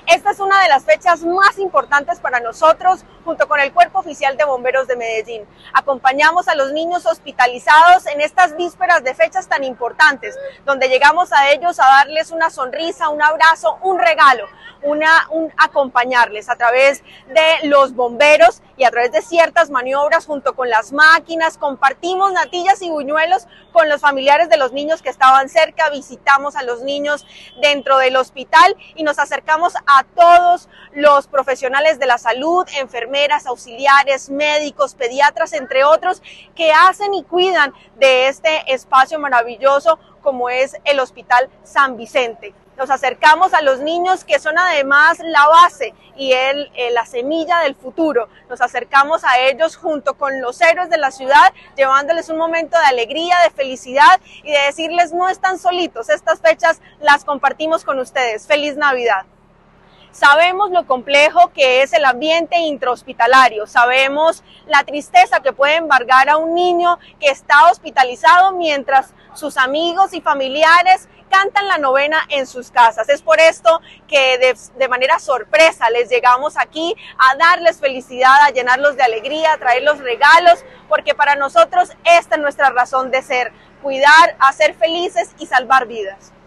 Esta es una de las fechas más importantes para nosotros, junto con el Cuerpo Oficial de Bomberos de Medellín. Acompañamos a los niños hospitalizados en estas vísperas de fechas tan importantes, donde llegamos a ellos a darles una sonrisa, un abrazo, un regalo, acompañarles a través de los bomberos y a través de ciertas maniobras junto con las máquinas. Compartimos natillas y buñuelos con los familiares de los niños que estaban cerca, visitamos a los niños dentro del hospital y nos acercamos a todos los profesionales de la salud, enfermeras, auxiliares, médicos, pediatras, entre otros, que hacen y cuidan de este espacio maravilloso como es el Hospital San Vicente. Nos acercamos a los niños que son además la base y la semilla del futuro. Nos acercamos a ellos junto con los héroes de la ciudad, llevándoles un momento de alegría, de felicidad y de decirles no están solitos. Estas fechas las compartimos con ustedes. ¡Feliz Navidad! Sabemos lo complejo que es el ambiente intrahospitalario, sabemos la tristeza que puede embargar a un niño que está hospitalizado mientras sus amigos y familiares cantan la novena en sus casas. Es por esto que de manera sorpresa les llegamos aquí a darles felicidad, a llenarlos de alegría, a traerlos regalos, porque para nosotros esta es nuestra razón de ser: cuidar, hacer felices y salvar vidas.